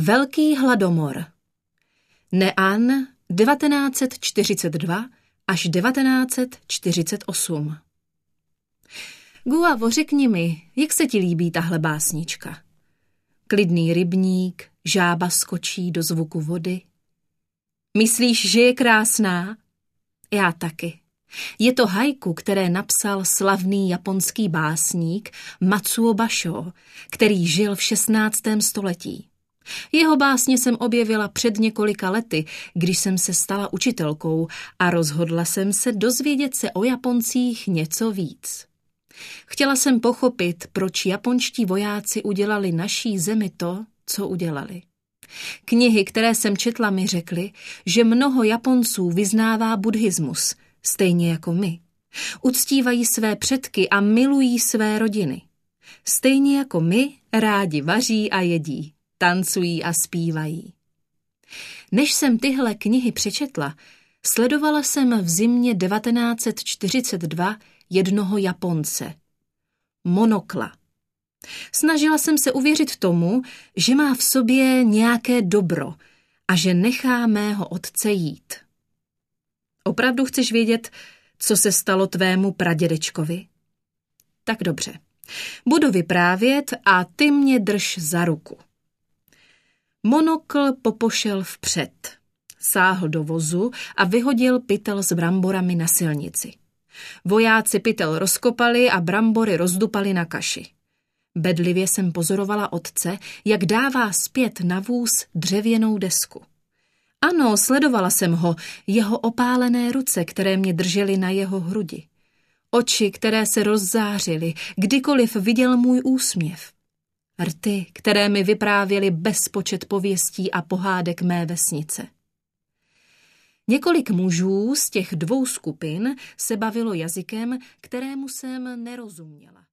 Velký hladomor. Nean 1942 až 1948. Guavo, řekni mi, jak se ti líbí tahle básnička? Klidný rybník, žába skočí do zvuku vody. Myslíš, že je krásná? Já taky. Je to haiku, které napsal slavný japonský básník Matsuo Bashō, který žil v 16. století. Jeho básně jsem objevila před několika lety, když jsem se stala učitelkou a rozhodla jsem se dozvědět se o Japoncích něco víc. Chtěla jsem pochopit, proč japonští vojáci udělali naší zemi to, co udělali. Knihy, které jsem četla, mi řekly, že mnoho Japonců vyznává buddhismus, stejně jako my. Uctívají své předky a milují své rodiny. Stejně jako my rádi vaří a jedí, tancují a zpívají. Než jsem tyhle knihy přečetla, sledovala jsem v zimě 1942 jednoho Japonce. Monokla. Snažila jsem se uvěřit tomu, že má v sobě nějaké dobro a že nechá mého otce jít. Opravdu chceš vědět, co se stalo tvému pradědečkovi? Tak dobře. Budu vyprávět a ty mě drž za ruku. Monokl popošel vpřed. Sáhl do vozu a vyhodil pytel s bramborami na silnici. Vojáci pytel rozkopali a brambory rozdupali na kaši. Bedlivě jsem pozorovala otce, jak dává zpět na vůz dřevěnou desku. Ano, sledovala jsem ho, jeho opálené ruce, které mě držely na jeho hrudi. Oči, které se rozzářily, kdykoliv viděl můj úsměv. Rty, které mi vyprávěly bezpočet pověstí a pohádek mé vesnice. Několik mužů z těch dvou skupin se bavilo jazykem, kterému jsem nerozuměla.